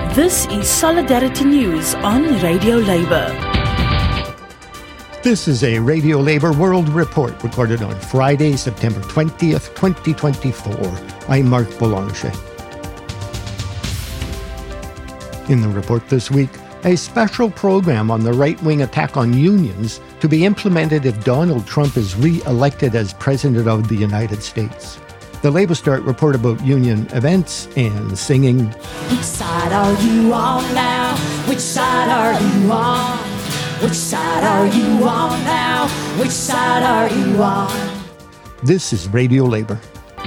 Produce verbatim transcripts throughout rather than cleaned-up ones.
This is Solidarity News on Radio Labour. This is a Radio Labour World Report recorded on Friday, September twentieth, twenty twenty-four. I'm Mark Boulanger. In the report this week, a special program on the right-wing attack on unions to be implemented if Donald Trump is re-elected as President of the United States. The Labour Start report about union events and singing. Which side are you on now? Which side are you on? Which side are you on now? Which side are you on? This is Radio Labour.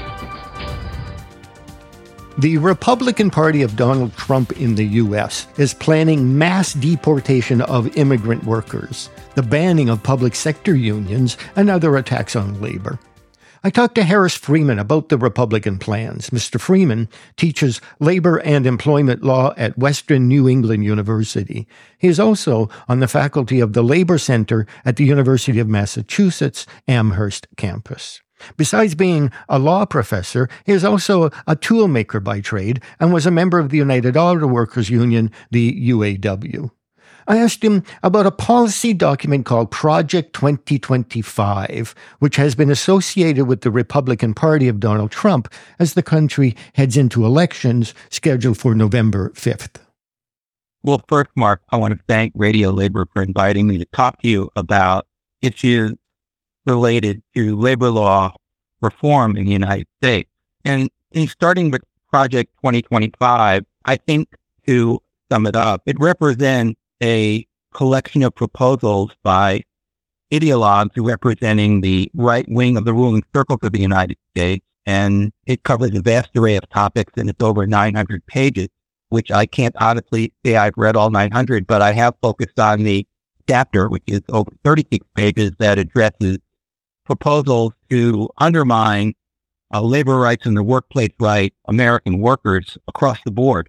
The Republican Party of Donald Trump in the U S is planning mass deportation of immigrant workers, the banning of public sector unions, and other attacks on labor. I talked to Harris Freeman about the Republican plans. Mister Freeman teaches labor and employment law at Western New England University. He is also on the faculty of the Labor Center at the University of Massachusetts Amherst campus. Besides being a law professor, he is also a toolmaker by trade and was a member of the United Auto Workers Union, the U A W. I asked him about a policy document called Project twenty twenty-five, which has been associated with the Republican Party of Donald Trump as the country heads into elections scheduled for November fifth. Well, first, Mark, I want to thank Radio Labour for inviting me to talk to you about issues related to labor law reform in the United States. And in starting with Project twenty twenty-five, I think to sum it up, it represents a collection of proposals by ideologues representing the right wing of the ruling circles of the United States, and it covers a vast array of topics, and it's over nine hundred pages, which I can't honestly say I've read all nine hundred, but I have focused on the chapter, which is over thirty-six pages, that addresses proposals to undermine uh, labor rights and the workplace right American workers across the board,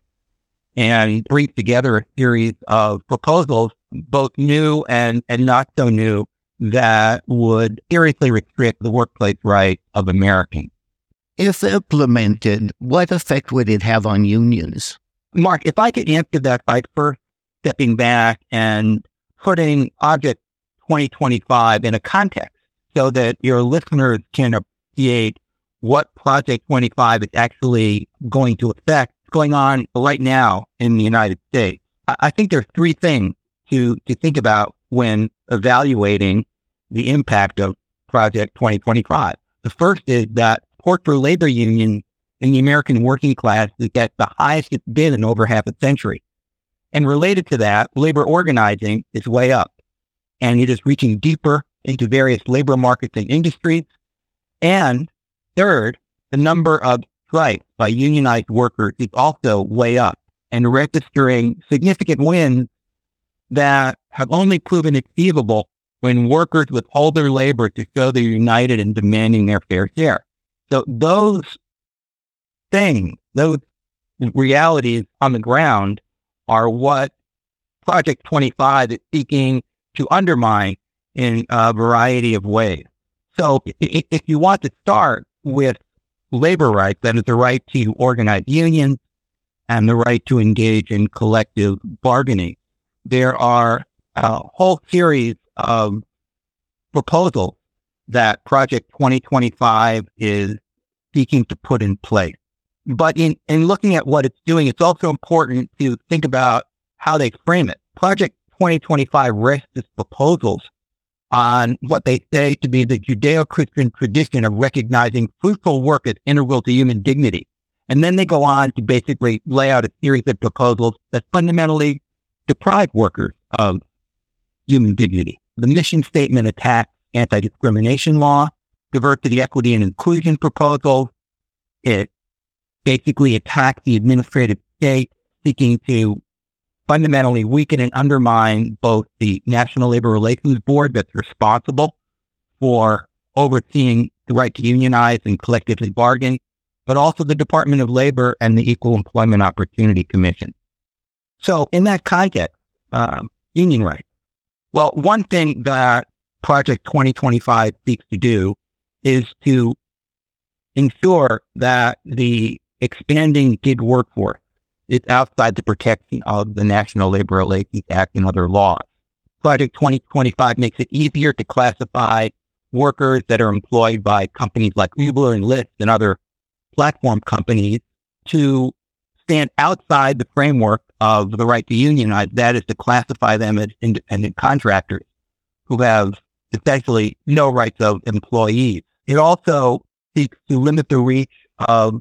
and bring together a series of proposals, both new and, and not so new, that would seriously restrict the workplace rights of Americans. If implemented, what effect would it have on unions? Mark, if I could answer that by first stepping back and putting Project twenty twenty-five in a context so that your listeners can appreciate what Project twenty-five is actually going to affect going on right now in the United States. I think there are three things to, to think about when evaluating the impact of Project twenty twenty-five. The first is that support for labor unions in the American working class is at the highest it's been in over half a century. And related to that, labor organizing is way up, and it is reaching deeper into various labor markets and industries. And third, the number of strikes by unionized workers is also way up and registering significant wins that have only proven achievable when workers withhold their labor to show they're united in demanding their fair share. So those things, those realities on the ground are what Project twenty-five is seeking to undermine in a variety of ways. So if you want to start with labor rights, that is the right to organize unions and the right to engage in collective bargaining, there are a whole series of proposals that Project twenty twenty-five is seeking to put in place. But in, in looking at what it's doing, it's also important to think about how they frame it. Project twenty twenty-five rests its proposals on what they say to be the Judeo-Christian tradition of recognizing fruitful work as integral to human dignity. And then they go on to basically lay out a series of proposals that fundamentally deprive workers of human dignity. The mission statement attacks anti-discrimination law, diversity, equity, and inclusion proposals. It basically attacks the administrative state, seeking to fundamentally weaken and undermine both the National Labor Relations Board, that's responsible for overseeing the right to unionize and collectively bargain, but also the Department of Labor and the Equal Employment Opportunity Commission. So in that context, um, union rights. Well, one thing that Project twenty twenty-five seeks to do is to ensure that the expanding gig workforce It's outside the protection of the National Labor Relations Act and other laws. Project twenty twenty-five makes it easier to classify workers that are employed by companies like Uber and Lyft and other platform companies to stand outside the framework of the right to unionize. That is to classify them as independent contractors who have essentially no rights of employees. It also seeks to limit the reach of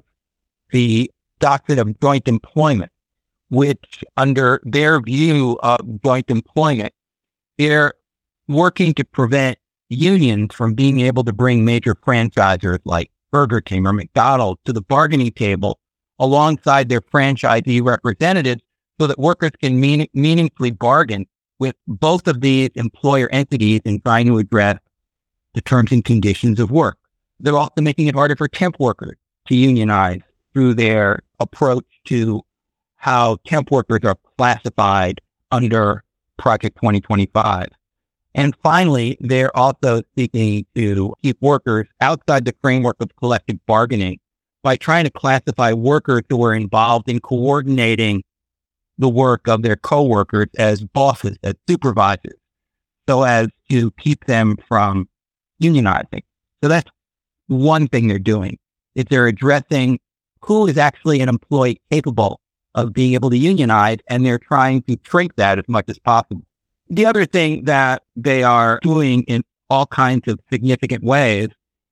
the doctrine of joint employment, which under their view of joint employment, they're working to prevent unions from being able to bring major franchisors like Burger King or McDonald's to the bargaining table alongside their franchisee representatives so that workers can mean, meaningfully bargain with both of these employer entities in trying to address the terms and conditions of work. They're also making it harder for temp workers to unionize through their approach to how temp workers are classified under Project twenty twenty-five. And finally, they're also seeking to keep workers outside the framework of collective bargaining by trying to classify workers who are involved in coordinating the work of their coworkers as bosses, as supervisors, so as to keep them from unionizing. So that's one thing they're doing, is they're addressing who is actually an employee capable of being able to unionize, and they're trying to shrink that as much as possible. The other thing that they are doing in all kinds of significant ways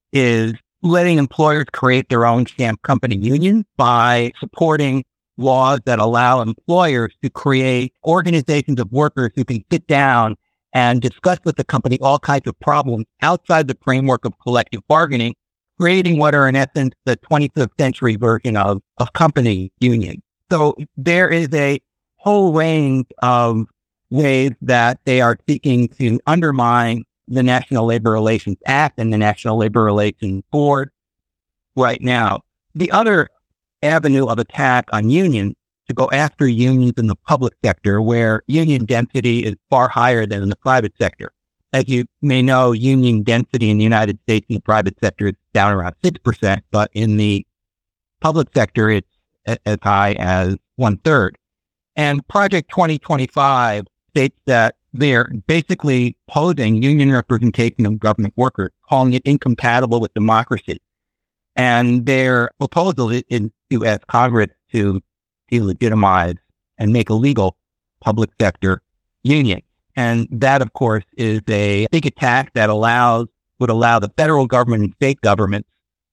is letting employers create their own sham company unions by supporting laws that allow employers to create organizations of workers who can sit down and discuss with the company all kinds of problems outside the framework of collective bargaining, creating what are in essence the twenty-fifth century version of, of company unions. So there is a whole range of ways that they are seeking to undermine the National Labor Relations Act and the National Labor Relations Board right now. The other avenue of attack on unions to go after unions in the public sector, where union density is far higher than in the private sector. As you may know, union density in the United States in the private sector is down around six percent, but in the public sector, it's as high as one third. And Project twenty twenty-five states that they're basically opposing union representation of government workers, calling it incompatible with democracy. And their proposal is to ask Congress to delegitimize and make illegal public sector unions. And that, of course, is a big attack that allows, would allow the federal government and state governments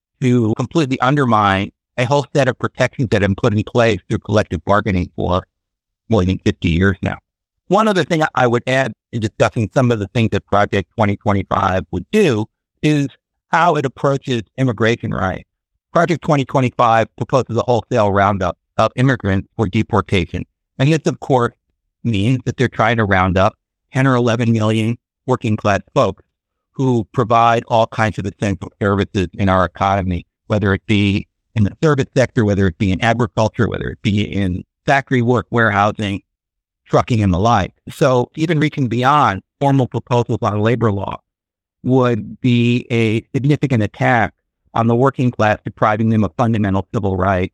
to completely undermine a whole set of protections that have been put in place through collective bargaining for more than fifty years now. One other thing I would add in discussing some of the things that Project twenty twenty-five would do is how it approaches immigration rights. Project twenty twenty-five proposes a wholesale roundup of immigrants for deportation. And this, of course, means that they're trying to round up ten or eleven million working class folks who provide all kinds of essential services in our economy, whether it be in the service sector, whether it be in agriculture, whether it be in factory work, warehousing, trucking, and the like. So even reaching beyond formal proposals on labor law would be a significant attack on the working class, depriving them of fundamental civil rights.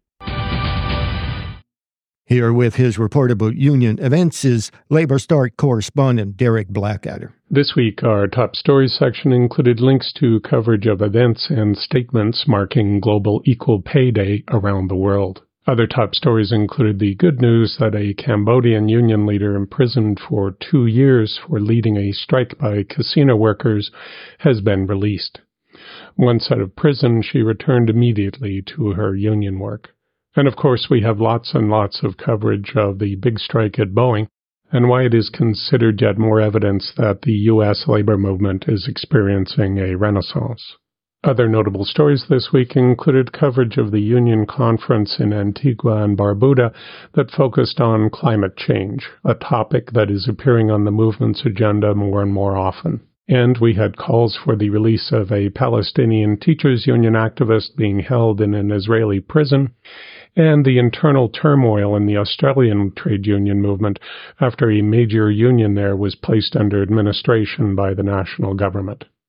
Here with his report about union events is Labor Start correspondent Derek Blackadder. This week, our top stories section included links to coverage of events and statements marking Global Equal Pay Day around the world. Other top stories included the good news that a Cambodian union leader imprisoned for two years for leading a strike by casino workers has been released. Once out of prison, she returned immediately to her union work. And of course, we have lots and lots of coverage of the big strike at Boeing and why it is considered yet more evidence that the U S labor movement is experiencing a renaissance. Other notable stories this week included coverage of the union conference in Antigua and Barbuda that focused on climate change, a topic that is appearing on the movement's agenda more and more often. And we had calls for the release of a Palestinian teachers union activist being held in an Israeli prison, and the internal turmoil in the Australian trade union movement after a major union there was placed under administration by the national government.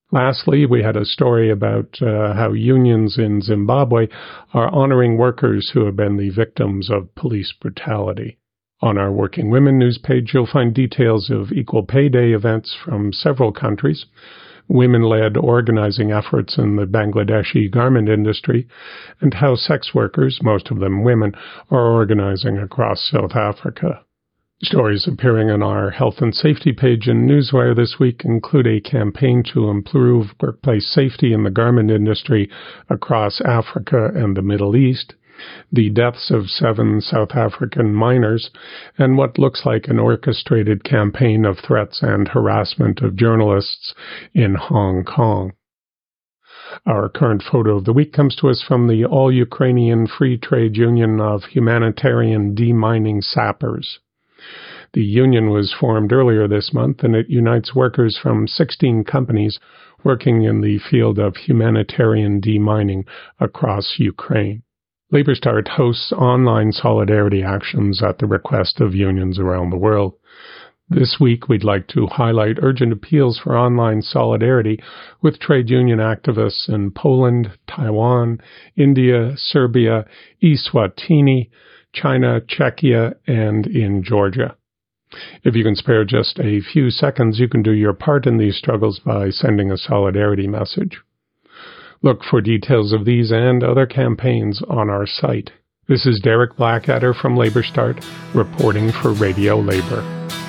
Lastly, we had a story about uh, how unions in Zimbabwe are honoring workers who have been the victims of police brutality. On our Working Women news page, you'll find details of Equal Pay Day events from several countries, women-led organizing efforts in the Bangladeshi garment industry, and how sex workers, most of them women, are organizing across South Africa. Stories appearing on our health and safety page in Newswire this week include a campaign to improve workplace safety in the garment industry across Africa and the Middle East, the deaths of seven South African miners, and what looks like an orchestrated campaign of threats and harassment of journalists in Hong Kong. Our current photo of the week comes to us from the All-Ukrainian Free Trade Union of Humanitarian Demining Sappers. The union was formed earlier this month, and it unites workers from sixteen companies working in the field of humanitarian demining across Ukraine. LabourStart hosts online solidarity actions at the request of unions around the world. This week, we'd like to highlight urgent appeals for online solidarity with trade union activists in Poland, Taiwan, India, Serbia, Eswatini, China, Czechia, and in Georgia. If you can spare just a few seconds, you can do your part in these struggles by sending a solidarity message. Look for details of these and other campaigns on our site. This is Derek Blackadder from LabourStart, reporting for Radio Labor.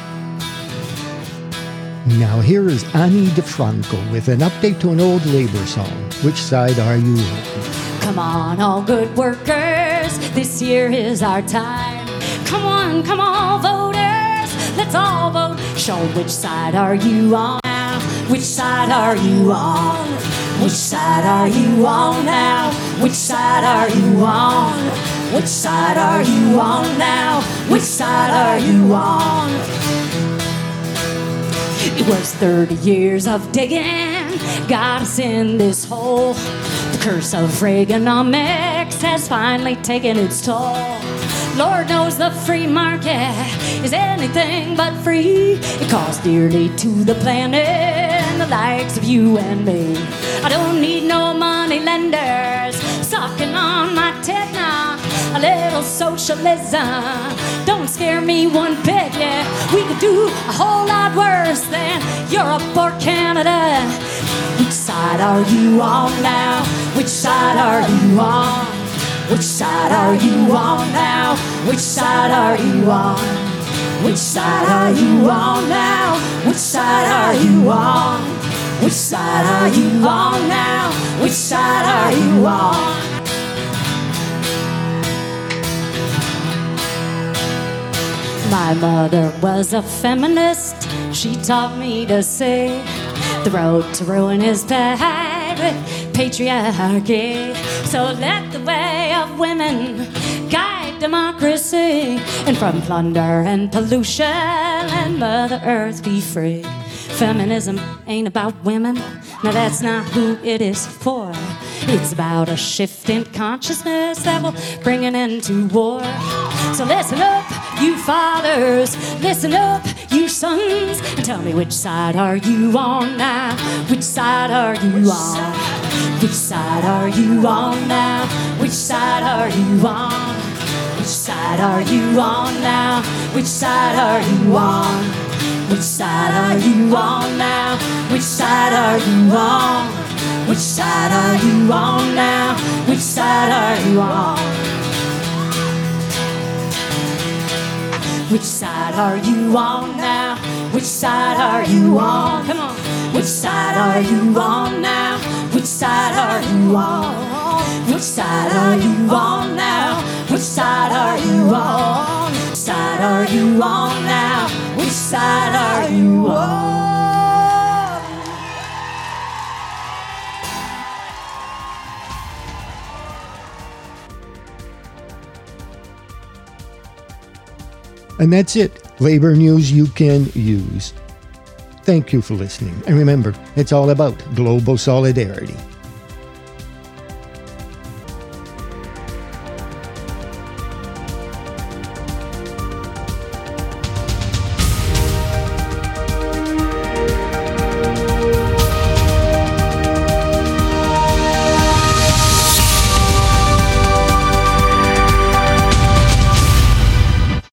Now here is Ani DeFranco with an update to an old Labor song. Which side are you on? Come on, all good workers, this year is our time. Come on, come on, voters, let's all vote. Show which side are you on now? Which side are you on? Which side are you on now? Which side are you on? Which side are you on now? Which side are you on? It was thirty years of digging, got us in this hole. The curse of Reaganomics has finally taken its toll. Lord knows the free market is anything but free. It costs dearly to the planet and the likes of you and me. I don't need no money lenders sucking on my tit now. A little socialism don't scare me one bit, yeah. We could do a whole lot worse than Europe or Canada. Which side are you on now? Which side are you on? Which side are you on now? Which side are you on? Which side are you on now? Which side are you on? Which side are you on now? Which side are you on? My mother was a feminist. She taught me to say the road to ruin is paved with patriarchy. So let the way of women guide democracy, and from plunder and pollution let Mother Earth be free. Feminism ain't about women, no, that's not who it is for. It's about a shift in consciousness that will bring an end to war. So listen up, you fathers, listen up, you sons, and tell me which side are you on now? Which side are you on? Which side are you on now? Which side are you on? Which side are you on now? Which side are you on? Which side are you on now? Which side are you on? Which side are you on now? Which side are you on? Which side are you on now? Which side are you on? Come on. Which side are you on now? Which side are you on? Which side are you on now? Which side are you on? Which side are you on now? Which side are you on? And that's it. Labor news you can use. Thank you for listening. And remember, it's all about global solidarity.